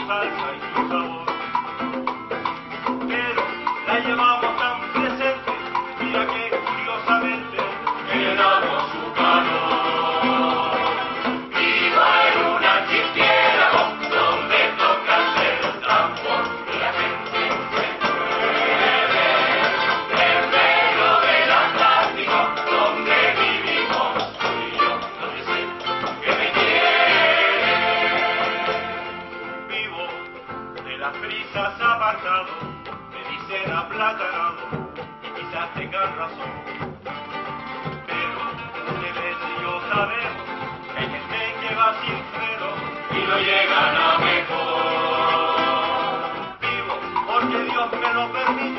salsa y su sabor. Pero la llevamos tan presente, mira que curiosamente, que le damos su calor. Vivo en una chistiera donde toca hacer el transporte, la gente se mueve. En medio del Atlántico, donde vivimos tú y yo, donde sé que me quiere. Vivo de las prisas apartado, me dicen aplatanado, y quizás tengan razón. Pero ustedes y yo sabemos que hay gente que va sin freno y no llegan a mejor. Vivo porque Dios me lo permite.